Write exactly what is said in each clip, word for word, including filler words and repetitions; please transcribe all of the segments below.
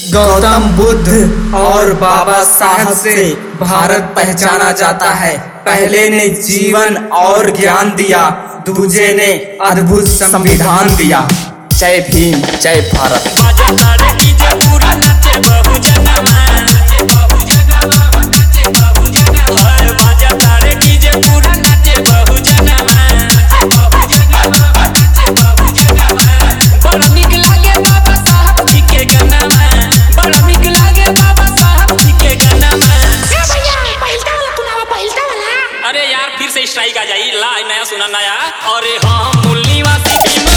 गौतम बुद्ध और बाबा साहब से भारत पहचाना जाता है। पहले ने जीवन और ज्ञान दिया, दूजे ने अद्भुत संविधान दिया। जय भीम, जय भारत। अरे यार फिर से स्ट्राइक आ जाई ला नया सुना नया। अरे हाँ मुल्ली वासी भीम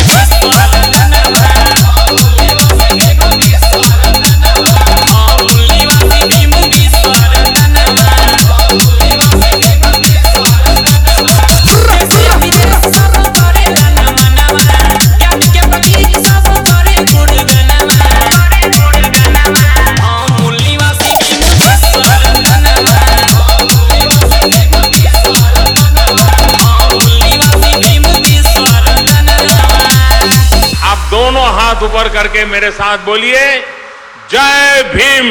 हाथ ऊपर करके मेरे साथ बोलिए जय भीम,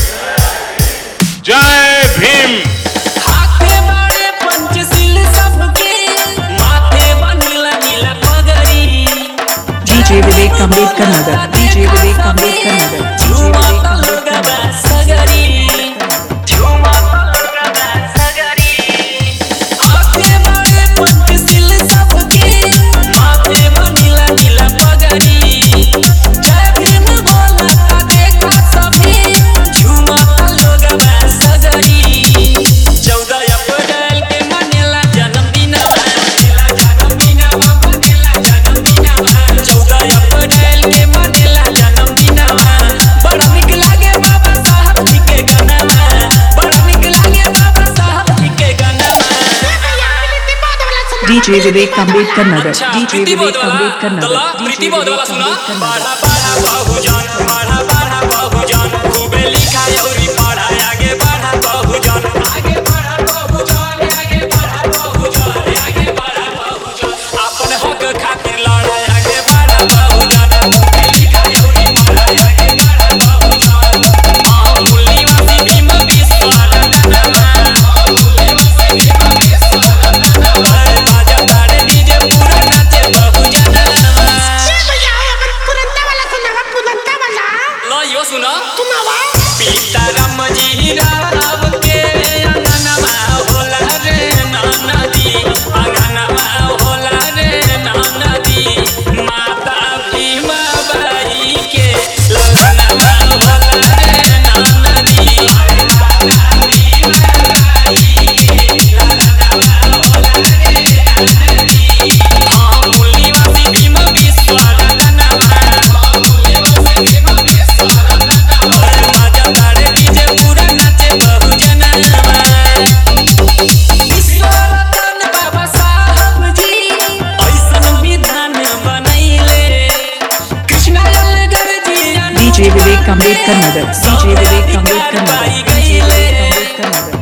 जय भीम। हाथे बड़े पंचशील सबके माथे बनीला नीला पगड़ी। डीजे विवेक अम्बेडकर नगर, डीजे विवेक अम्बेडकर नगर, झूमा तलगदा सगरी, झूमा तलगदा सगरी। हाथे बड़े पंचशील सबके माथे बनीला नीला पगड़ी। डीजे विवेक अम्बेडकर नगर, डीजे विवेक अम्बेडकर नगर, प्रीति बहुत वाला सुना। बाढ़ा बाढ़ा बहुजन, बाढ़ा बाढ़ा बहुजन, खूबे लिखा और पढ़ा आगे बढ़ा बहुजन, आगे बढ़ा बहुजन, आगे बढ़ा बहुजन, आगे बढ़ा बहुजन, अपन हक खातिर लड़ा आगे बढ़ा बहुजन, खूबे लिखा और पढ़ा आगे बढ़ा बहुजन। हाँ मुल्ली वासी भीम विश्वरत्न, हाँ मुल्ली वासी भीम विश्वरत्न। सुना सीताराम जी राव के अंगनमा होला रे नदी, अंगनमा होला रे नदी। माता भीमा बाई के ललनमा होला रे नदी, माता भीमा बाई के ललनमा होला रे नदी। हाँ मुल्ली वासी भीम विश्वरत्न, हाँ मुल्ली वासी भीम विश्वरत्न। DJ Vivek Ambedkar Nagar, DJ Vivek Ambedkar Nagar, DJ Vivek Ambedkar नगर।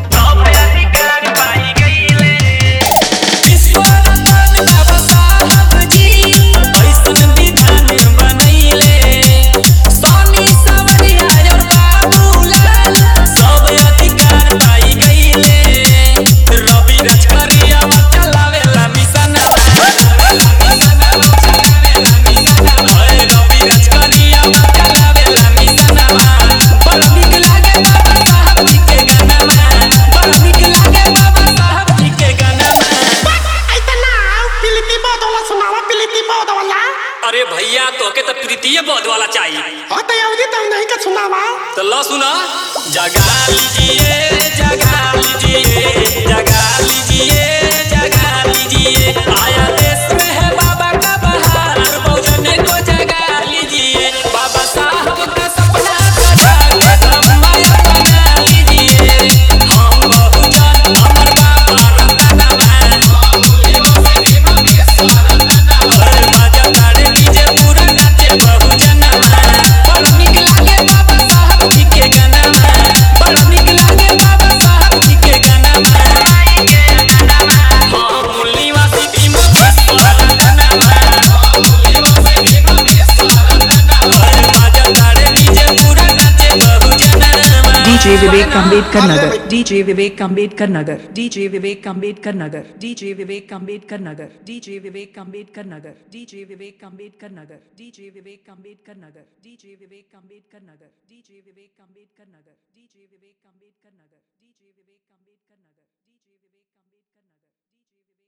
अरे भैया तो के तो प्रीतिये बहुत वाला चाहिए। हाँ तो यावदी तो नहीं का सुनावा। तो लो सुना। जगा लीजिए, जगा लीजिए, जगा लीजिए, जगा लीजिए, आया देश में है बाबा का बहार, बहुजन को जगा लीजिए, बाबा साहब का सपना सजा के माया बना लीजिए। हम बहुजन अमर बाबा रत्न में, हम मुल्ली वासी भीम विश्वरत्न। बड़ा निक लागे बाबा साहब जी के गाना में, बड़ा निक लागे बाबा साहब जी के गाना में। हाँ मुल्ली वासी Bhim DJ Vivek Ambedkar Nagar. DJ Vivek Ambedkar Nagar. DJ Vivek Ambedkar Nagar. DJ Vivek Ambedkar Nagar. DJ Vivek Ambedkar Nagar. DJ Vivek Ambedkar Nagar. DJ Vivek Ambedkar Nagar. DJ Vivek Ambedkar Nagar. DJ Vivek Ambedkar Nagar. DJ Vivek Ambedkar Nagar. DJ Vivek Ambedkar Nagar. DJ Vivek Ambedkar Nagar. DJ Vivek